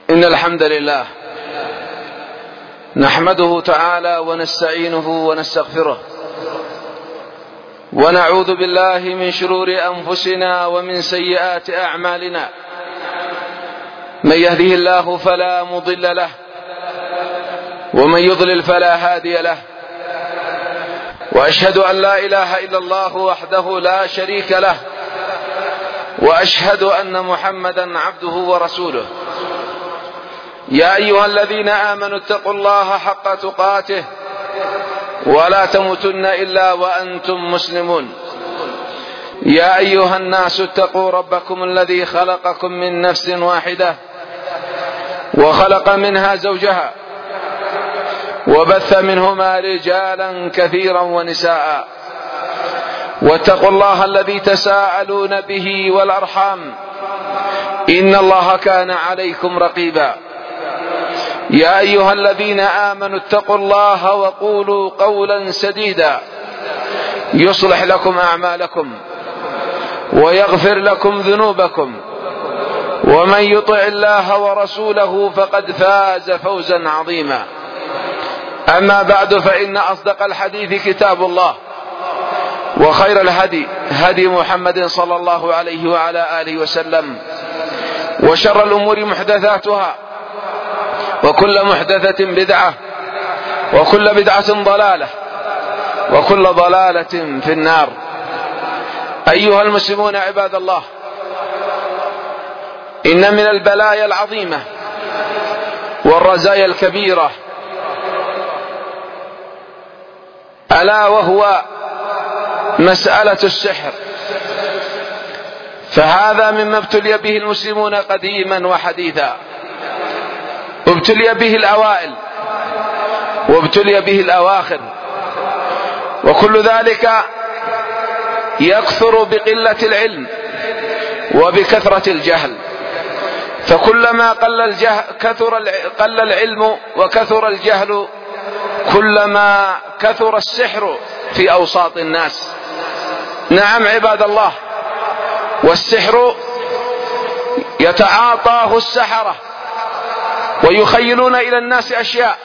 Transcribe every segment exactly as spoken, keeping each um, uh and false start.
إن الحمد لله نحمده تعالى ونستعينه ونستغفره، ونعوذ بالله من شرور أنفسنا ومن سيئات أعمالنا. من يهده الله فلا مضل له، ومن يضلل فلا هادي له، وأشهد أن لا إله إلا الله وحده لا شريك له، وأشهد أن محمدا عبده ورسوله. يا أيها الذين آمنوا اتقوا الله حق تقاته ولا تموتن إلا وأنتم مسلمون. يا أيها الناس اتقوا ربكم الذي خلقكم من نفس واحدة، وخلق منها زوجها، وبث منهما رجالا كثيرا ونساء. واتقوا الله الذي تساءلون به والأرحام، إن الله كان عليكم رقيبا. يا أيها الذين آمنوا اتقوا الله وقولوا قولا سديدا يصلح لكم أعمالكم ويغفر لكم ذنوبكم، ومن يطع الله ورسوله فقد فاز فوزا عظيما. أما بعد، فإن أصدق الحديث كتاب الله، وخير الهدي هدي محمد صلى الله عليه وعلى آله وسلم، وشر الأمور محدثاتها، وكل محدثة بدعة، وكل بدعة ضلالة، وكل ضلالة في النار. أيها المسلمون عباد الله، إن من البلايا العظيمة والرزايا الكبيرة ألا وهو مسألة السحر. فهذا مما ابتلي به المسلمون قديما وحديثا، ابتلي به الأوائل وابتلي به الأواخر، وكل ذلك يكثر بقلة العلم وبكثرة الجهل. فكلما قل الجهل كثر قل العلم وكثر الجهل، كلما كثر السحر في أوساط الناس. نعم عباد الله، والسحر يتعاطاه السحرة ويخيلون إلى الناس أشياء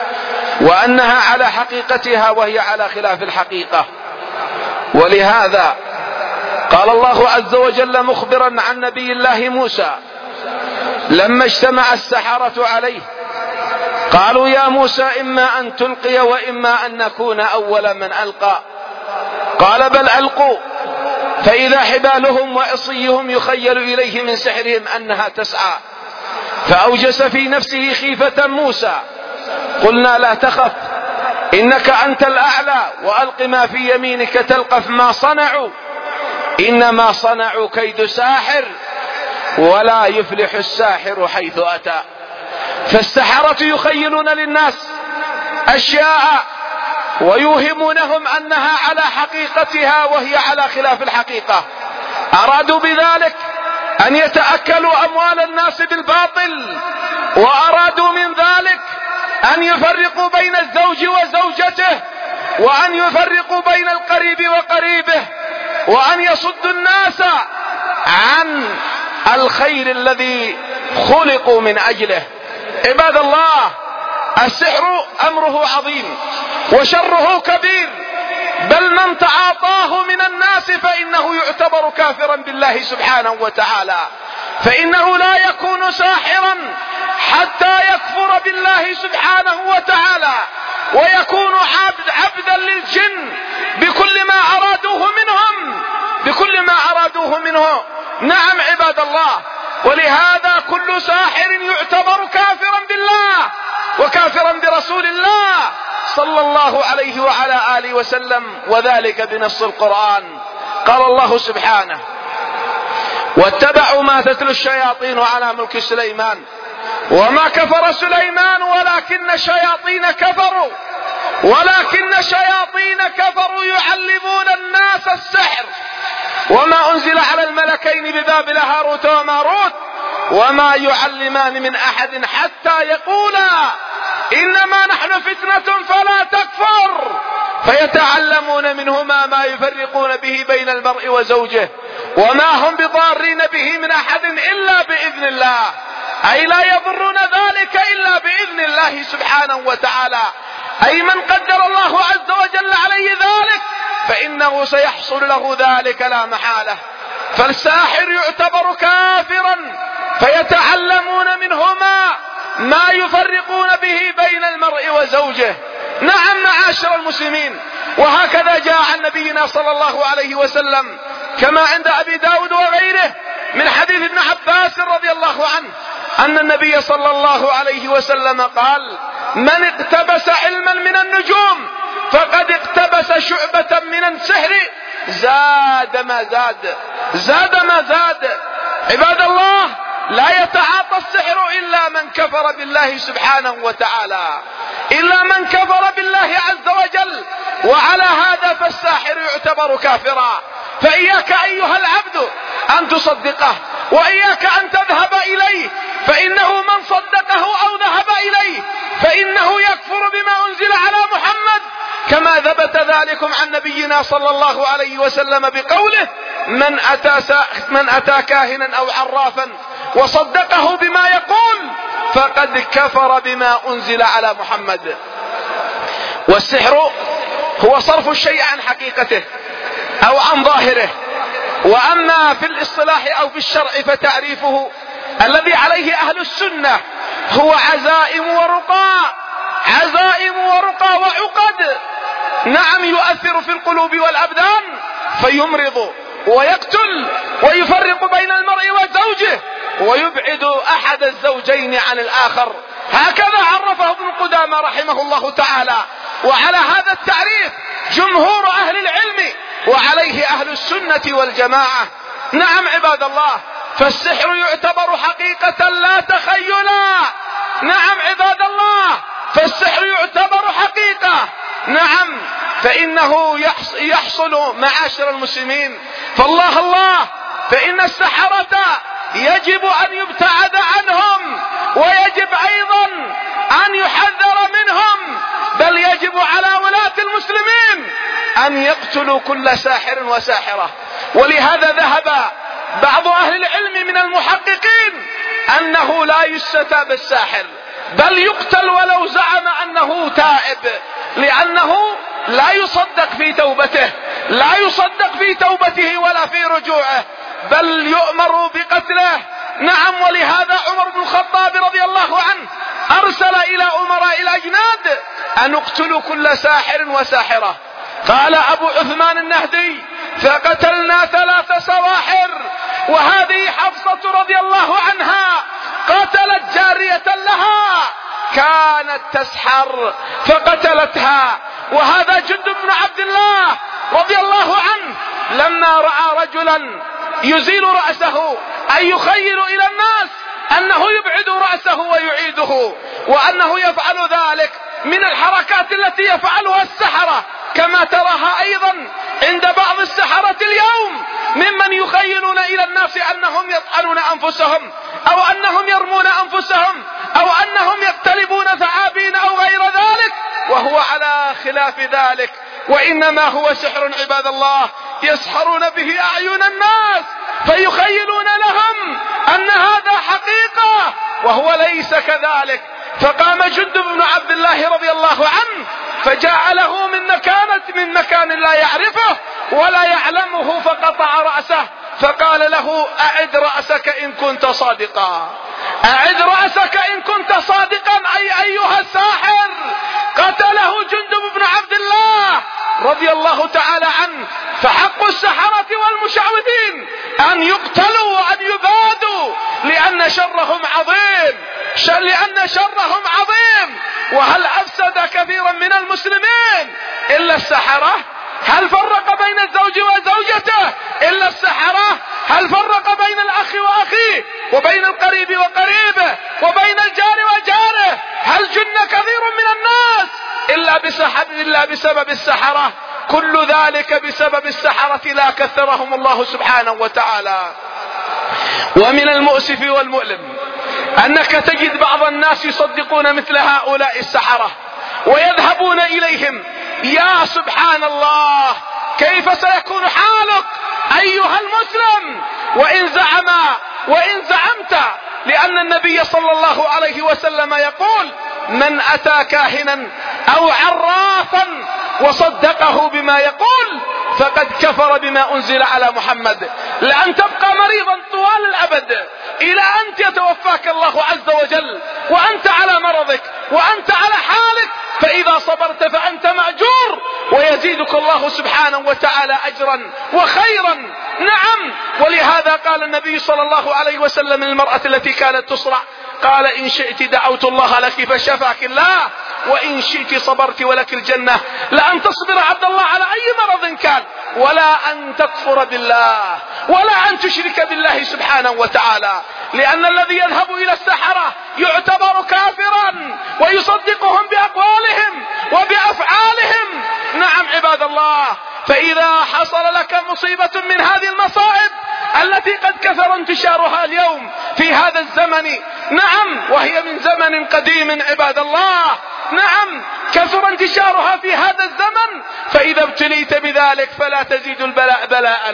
وأنها على حقيقتها وهي على خلاف الحقيقة. ولهذا قال الله عز وجل مخبرا عن نبي الله موسى لما اجتمع السحرة عليه، قالوا يا موسى إما أن تلقي وإما أن نكون أول من ألقى. قال بل ألقوا، فإذا حبالهم وعصيهم يخيل إليه من سحرهم أنها تسعى. فأوجس في نفسه خيفة موسى. قلنا لا تخف، إنك أنت الأعلى، وألق ما في يمينك تلقف ما صنعوا، إنما صنعوا كيد ساحر، ولا يفلح الساحر حيث أتى. فالسحرة يخيلون للناس أشياء ويوهمونهم أنها على حقيقتها وهي على خلاف الحقيقة. أرادوا بذلك أن يتأكلوا أموال الناس بالباطل، وأرادوا من ذلك أن يفرقوا بين الزوج وزوجته، وأن يفرقوا بين القريب وقريبه، وأن يصدوا الناس عن الخير الذي خلقوا من أجله. عباد الله، السحر أمره عظيم وشره كبير، بل من تعاطاه من الناس فإنه يعتبر كافرا بالله سبحانه وتعالى. فإنه لا يكون ساحرا حتى يكفر بالله سبحانه وتعالى، ويكون عبد عبدا للجن بكل ما أرادوه منهم بكل ما أرادوه منه. نعم عباد الله، ولهذا كل ساحر يعتبر كافرا بالله وكافرا برسول الله صلى الله عليه وعلى آله وسلم، وذلك بنص القرآن. قال الله سبحانه واتبعوا ما تتلو الشياطين على ملك سليمان وما كفر سليمان ولكن الشياطين كفروا ولكن الشياطين كفروا يعلمون الناس السحر وما أنزل على الملكين ببابل هاروت وماروت وما يعلمان من أحد حتى يقولا إنما نحن فتنة فلا تكفر فيتعلمون منهما ما يفرقون به بين المرء وزوجه وما هم بضارين به من أحد إلا بإذن الله أي لا يضرون ذلك إلا بإذن الله سبحانه وتعالى. أي من قدر الله عز وجل عليه ذلك فإنه سيحصل له ذلك لا محالة. فالساحر يعتبر كافرا، فيتعلمون منهما ما يفرقون به بين المرء وزوجه. نعم معاشر المسلمين، وهكذا جاء عن نبينا صلى الله عليه وسلم كما عند أبي داود وغيره من حديث ابن عباس رضي الله عنه أن النبي صلى الله عليه وسلم قال: من اقتبس علما من النجوم فقد اقتبس شعبة من السحر زاد ما زاد زاد ما زاد. عباد الله، لا يتعاطى السحر إلا من كفر بالله سبحانه وتعالى، إلا من كفر بالله عز وجل، وعلى هذا فالساحر يعتبر كافرا. فإياك أيها العبد أن تصدقه، وإياك أن تذهب إليه، فإنه من صدقه أو ذهب إليه فإنه يكفر بما أنزل على محمد، كما ثبت ذلكم عن نبينا صلى الله عليه وسلم بقوله: من أتى, من أتى كاهنا أو عرافا وصدقه بما يقول فقد كفر بما أنزل على محمد. والسحر هو صرف الشيء عن حقيقته أو عن ظاهره. وأما في الاصطلاح أو في الشرع فتعريفه الذي عليه أهل السنة هو عزائم ورقى عزائم ورقى وعقد، نعم، يؤثر في القلوب والأبدان فيمرض ويقتل ويفرق بين المرء وزوجه ويبعد أحد الزوجين عن الآخر. هكذا عرفه ابن قدامى رحمه الله تعالى، وعلى هذا التعريف جمهور أهل العلم وعليه أهل السنة والجماعة. نعم عباد الله، فالسحر يعتبر حقيقة لا تخيلا. نعم عباد الله، فالسحر يعتبر حقيقة، نعم، فإنه يحصل معاشر المسلمين. فالله الله، فإن السحرة يجب أن يبتعد عنهم، ويجب أيضا أن يحذر منهم، بل يجب على ولاة المسلمين أن يقتلوا كل ساحر وساحرة. ولهذا ذهب بعض أهل العلم من المحققين أنه لا يستتاب الساحر، بل يقتل ولو زعم أنه تائب، لأنه لا يصدق في توبته لا يصدق في توبته ولا في رجوعه، بل يؤمر بقتله. نعم، ولهذا عمر بن الخطاب رضي الله عنه أرسل إلى أمراء الأجناد أن اقتلوا كل ساحر وساحرة. قال أبو عثمان النهدي: فقتلنا ثلاث سواحر. وهذه حفصة رضي الله عنها قتلت جارية لها كانت تسحر فقتلتها. وهذا جند بن عبد الله رضي الله عنه لما رأى رجلا يزيل رأسه أي يخيل إلى الناس أنه يبعد رأسه ويعيده، وأنه يفعل ذلك من الحركات التي يفعلها السحرة، كما تراها أيضا عند بعض السحرة اليوم ممن يخيلون إلى الناس أنهم يطعنون أنفسهم أو أنهم يرمون أنفسهم أو أنهم يقتلبون ثعابين أو غير ذلك، وهو على خلاف ذلك، وإنما هو سحر عباد الله يسحرون به أعين الناس فيخيلون لهم أن هذا حقيقة وهو ليس كذلك. فقام جند بن عبد الله رضي الله عنه فجاء له من مكانة من مكان لا يعرفه ولا يعلمه فقطع رأسه، فقال له: أعد رأسك إن كنت صادقا أعد رأسك إن كنت صادقا أي أيها الساحر. قتله جندب بن عبد الله رضي الله تعالى عنه. فحق السحرة والمشعوذين أن يقتلوا وأن يبادوا، لأن شرهم عظيم شر لأن شرهم عظيم. وهل أفسد كثيرا من المسلمين إلا السحرة؟ هل فرق بين الزوج وزوجته إلا السحرة؟ هل فرق بين الأخ وأخيه وبين القريب وقريبه وبين الجار وجاره؟ هل جن كثير من الناس إلا بسحب إلا بسبب السحرة؟ كل ذلك بسبب السحرة لا كثرهم الله سبحانه وتعالى. ومن المؤسف والمؤلم أنك تجد بعض الناس يصدقون مثل هؤلاء السحرة ويذهبون إليهم. يا سبحان الله، كيف سيكون حالك أيها المسلم وإن زعم وإن زعمت لأن النبي صلى الله عليه وسلم يقول: من أتى كاهنا أو عرافا وصدقه بما يقول فقد كفر بما أنزل على محمد. لأن تبقى مريضا طوال الأبد إلى أن يتوفاك الله عز وجل وأنت على مرضك وأنت على حالك، فإذا صبرت فأنت مأجور ويزيدك الله سبحانه وتعالى أجرا وخيرا. نعم، ولهذا قال النبي صلى الله عليه وسلم للمرأة التي كانت تصرع، قال: إن شئت دعوت الله لك فشفاك الله، وإن شئت صبرت ولك الجنة. لأن تصبر عبد الله على أي مرض كان، ولا أن تكفر بالله، ولا أن تشرك بالله سبحانه وتعالى، لأن الذي يذهب إلى السحرة يعتبر كافرا ويصدقهم بأقوالهم وبأفعالهم. نعم عباد الله، فإذا حصل لك مصيبة من هذه المصائب التي قد كثر انتشارها اليوم في هذا الزمن، نعم وهي من زمن قديم عباد الله، نعم كثر انتشارها في هذا الزمن، فإذا ابتليت بذلك فلا تزيد البلاء بلاء،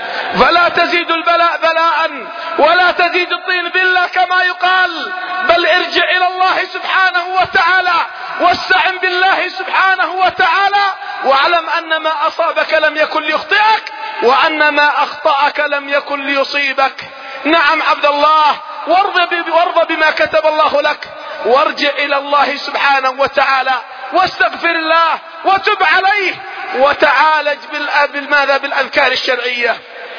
فلا تزيد البلاء بلاء، ولا تزيد الطين بالله كما يقال، بل ارجع إلى الله سبحانه وتعالى واستعن بالله سبحانه وتعالى، واعلم أن ما أصابك لم يكن ليخطئك، وأن ما أخطأك لم يكن ليصيبك. نعم عبد الله، وارض بما كتب الله لك، وارجع إلى الله سبحانه وتعالى واستغفر الله وتب عليه، وتعالج بالماذا بالأذكار الشرعية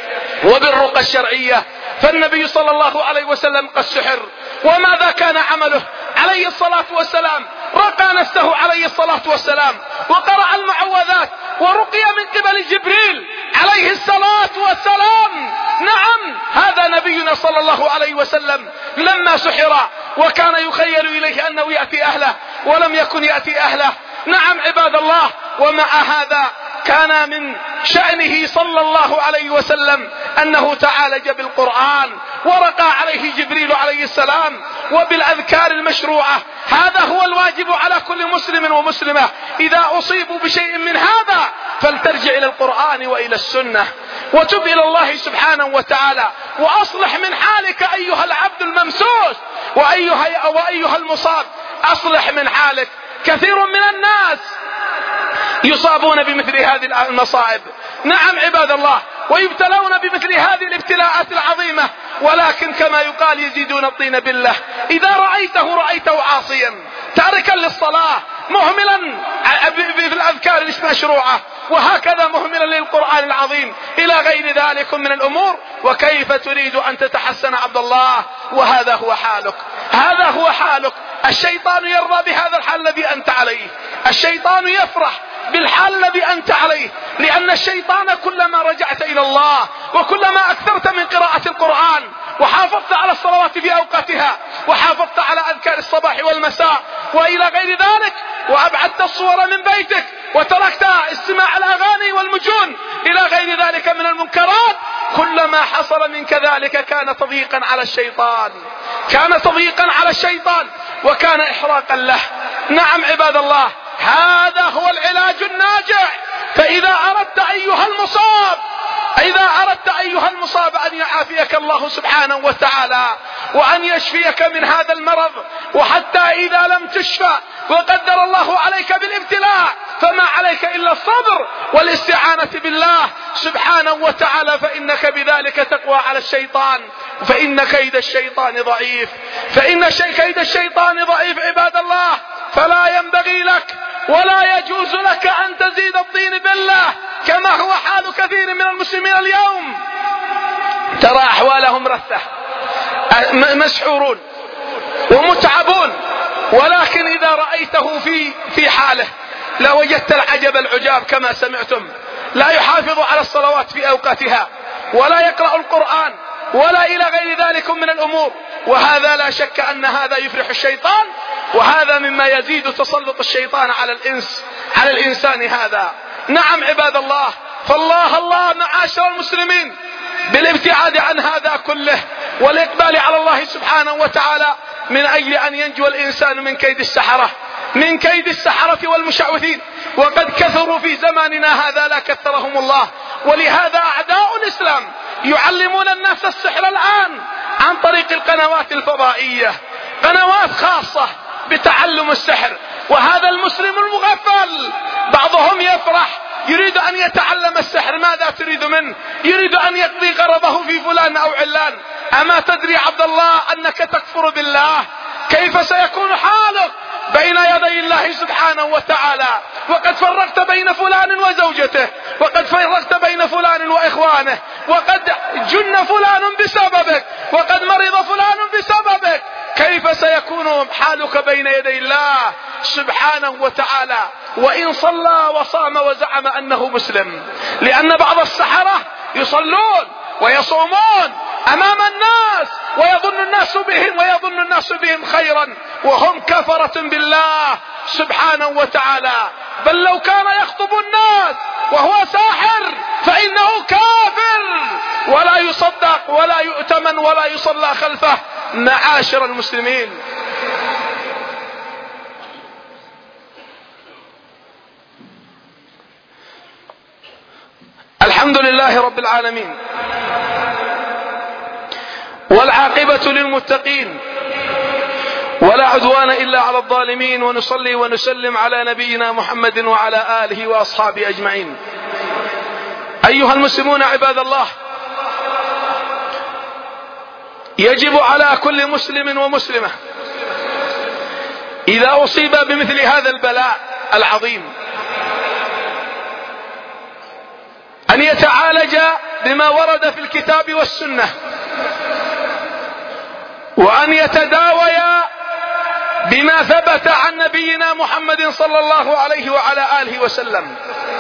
وبالرقى الشرعية. فالنبي صلى الله عليه وسلم قد سحر، وماذا كان عمله عليه الصلاة والسلام؟ رقى نفسه عليه الصلاة والسلام وقرأ المعوذات ورقي من قبل جبريل عليه الصلاة والسلام. نعم، هذا نبينا صلى الله عليه وسلم لما سحر وكان يخيل إليه أنه يأتي أهله ولم يكن يأتي أهله. نعم عباد الله، ومع هذا كان من شأنه صلى الله عليه وسلم أنه تعالج بالقرآن ورقى عليه جبريل عليه السلام وبالأذكار المشروعة. هذا هو الواجب على كل مسلم ومسلمة، إذا أصيبوا بشيء من هذا فلترجع إلى القرآن وإلى السنة وتب إلى الله سبحانه وتعالى، وأصلح من حالك أيها العبد الممسوس وأيها, وأيها المصاب، أصلح من حالك. كثير من الناس يصابون بمثل هذه المصائب، نعم عباد الله، ويبتلون بمثل هذه الابتلاءات العظيمة، ولكن كما يقال يزيدون الطين بالله. إذا رأيته رأيته عاصيا تاركا للصلاة، مهملا في الأذكار المشروعة، وهكذا مهملا للقرآن العظيم، إلى غير ذلك من الأمور. وكيف تريد أن تتحسن عبد الله وهذا هو حالك؟ هذا هو حالك. الشيطان يرضى بهذا الحال الذي أنت عليه، الشيطان يفرح بالحال الذي أنت عليه، لأن الشيطان كلما رجعت إلى الله وكلما أكثرت من قراءة القرآن وحافظت على الصلوات في أوقاتها وحافظت على أذكار الصباح والمساء وإلى غير ذلك، وأبعدت الصور من بيتك وتركت استماع الأغاني والمجون إلى غير ذلك من المنكرات، كلما حصل منك ذلك كان تضييقا على الشيطان، كان تضييقا على الشيطان وكان إحراقا له. نعم عباد الله، هذا هو العلاج الناجع. فإذا أردت أيها المصاب إذا أردت أيها المصاب أن يعافيك الله سبحانه وتعالى وأن يشفيك من هذا المرض، وحتى إذا لم تشفى وقدر الله عليك بالابتلاء فما عليك إلا الصبر والاستعانة بالله سبحانه وتعالى، فإنك بذلك تقوى على الشيطان، فإن كيد الشيطان ضعيف، فإن كيد الشيطان ضعيف عباد الله. فلا ينبغي لك ولا يجوز لك أن تزيد الطين بالله كما هو حال كثير من المسلمين اليوم. ترى أحوالهم رثة، مسحورون ومتعبون، ولكن إذا رأيته في في حاله لوجدت العجب العجاب كما سمعتم. لا يحافظ على الصلوات في أوقاتها، ولا يقرأ القرآن، ولا إلى غير ذلك من الأمور، وهذا لا شك أن هذا يفرح الشيطان، وهذا مما يزيد تسلط الشيطان على الإنس على الإنسان هذا. نعم عباد الله، فالله الله معاشر المسلمين بالابتعاد عن هذا كله والإقبال على الله سبحانه وتعالى من أجل أن ينجو الإنسان من كيد السحرة من كيد السحرة والمشعوذين، وقد كثروا في زماننا هذا لا كثرهم الله. ولهذا أعداء الإسلام يعلمون الناس السحر الآن عن طريق القنوات الفضائية، قنوات خاصة بتعلم السحر. وهذا المسلم المغفل بعضهم يفرح يريد أن يتعلم السحر، ماذا تريد منه؟ يريد أن يقضي غرضه في فلان أو علان. أما تدري عبد الله أنك تكفر بالله؟ كيف سيكون حالك بين يدي الله سبحانه وتعالى وقد فرقت بين فلان وزوجته، وقد فرقت بين فلان وإخوانه، وقد جن فلان بسببك، وقد مرض فلان بسببك؟ كيف سيكون حالك بين يدي الله سبحانه وتعالى وإن صلى وصام وزعم أنه مسلم؟ لأن بعض السحرة يصلون ويصومون أمام الناس ويظن الناس بهم ويظن الناس بهم خيرا وهم كفرة بالله سبحانه وتعالى. بل لو كان يخطب الناس وهو ساحر فإنه كافر ولا يصدق ولا يؤتمن ولا يصلى خلفه. معاشر المسلمين، الحمد لله رب العالمين، والعاقبة للمتقين، ولا عدوان إلا على الظالمين، ونصلي ونسلم على نبينا محمد وعلى آله وأصحابه أجمعين. أيها المسلمون عباد الله، يجب على كل مسلم ومسلمة إذا أصيب بمثل هذا البلاء العظيم أن يتعالج بما ورد في الكتاب والسنة، وأن يتداوي بما ثبت عن نبينا محمد صلى الله عليه وعلى آله وسلم.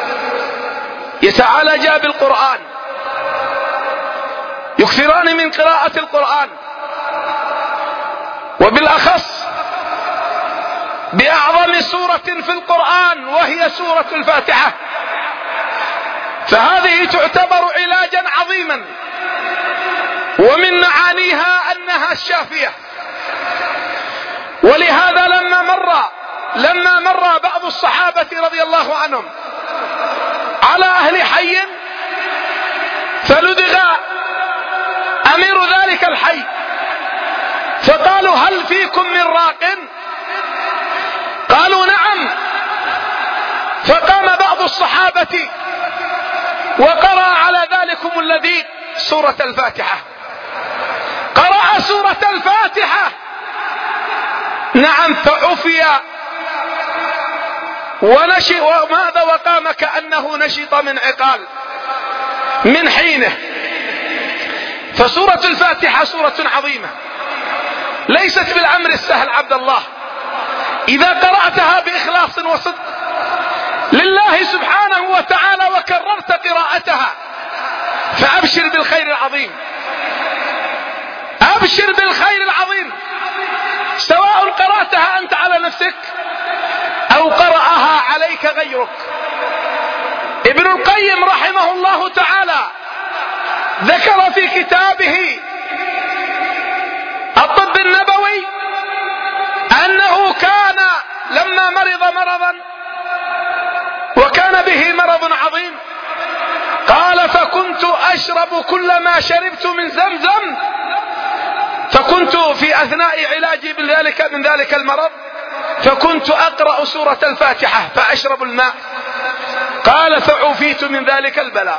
يتعالج بالقرآن، يكثران من قراءة القرآن، وبالأخص بأعظم سورة في القرآن وهي سورة الفاتحة، فهذه تعتبر علاجا عظيما، ومن معانيها أنها الشافية. ولهذا لما مر لما مر بعض الصحابة رضي الله عنهم على أهل حي فلدغ أمير ذلك الحي، فقالوا هل فيكم من راق؟ قالوا نعم. فقام بعض الصحابة وقرأ على ذلكم الذي سورة الفاتحة، قرأ سورة الفاتحة، نعم، فعفي ونشئ وماذا وقام كأنه نشط من عقال من حينه. فسورة الفاتحة سورة عظيمة ليست بالأمر السهل عبد الله، إذا قرأتها بإخلاص وصدق لله سبحانه وتعالى وكررت قراءتها فأبشر بالخير العظيم، أبشر بالخير العظيم، سواء قرأتها أنت على نفسك أو قرأها عليك غيرك. ابن القيم رحمه الله تعالى ذكر في كتابه الطب النبوي أنه كان لما مرض مرضا وكان به مرض عظيم قال فكنت أشرب كل ما شربت من زمزم، فكنت في أثناء علاجي بذلك من ذلك المرض فكنت أقرأ سورة الفاتحة فأشرب الماء، قال فعفيت من ذلك البلاء.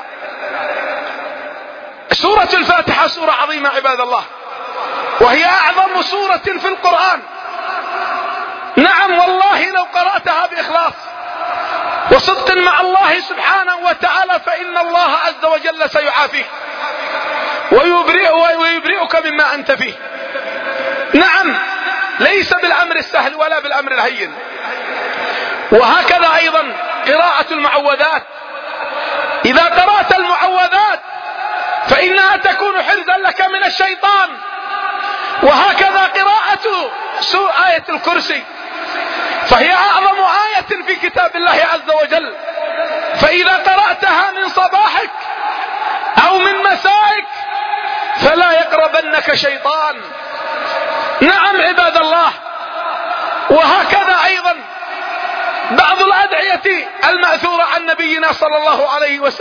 سورة الفاتحة سورة عظيمة عباد الله، وهي أعظم سورة في القرآن. نعم والله لو قرأتها بإخلاص وصدق مع الله سبحانه وتعالى فإن الله عز وجل سيعافيك ويبرئ ويبرئك مما أنت فيه. نعم، ليس بالأمر السهل ولا بالأمر الهين. وهكذا أيضا قراءة المعوذات، إذا قرأت المعوذات فإنها تكون حرزا لك من الشيطان. وهكذا قراءة سورة آية الكرسي، فهي أعظم آية في كتاب الله عز وجل، فإذا قرأتها من صباحك أو من مسائك فلا يقربنك شيطان. نعم عباد الله. وهكذا أيضا بعض الأدعية المأثورة عن نبينا صلى الله عليه وسلم